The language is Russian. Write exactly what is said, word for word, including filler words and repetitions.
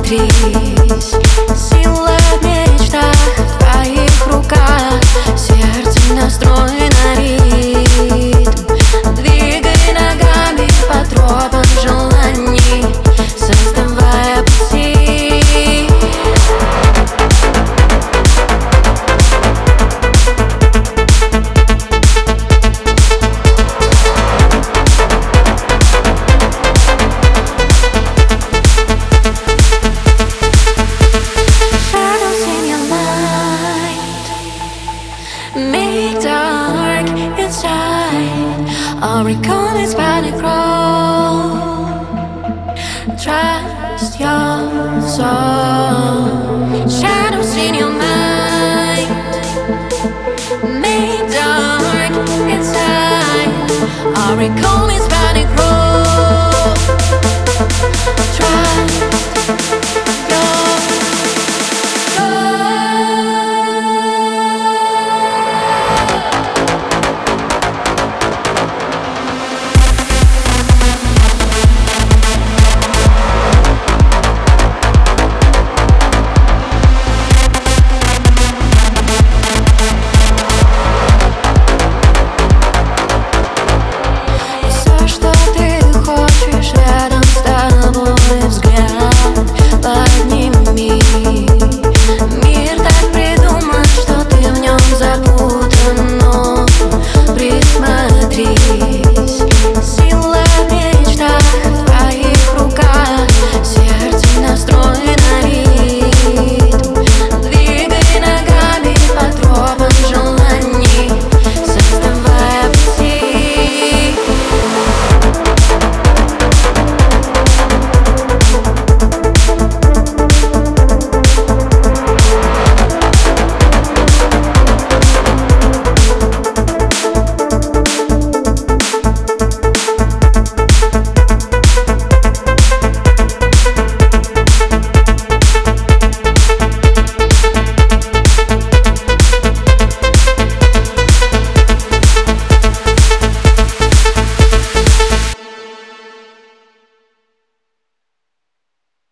берегись. Сила в мечтах, в твоих руках. Сердце настроено на ритм. Двигай ногами по тропам желаний, создавая пути. Make dark inside, or recall is by the grow. Trust your soul. Shadows in your mind. Make dark inside, or recall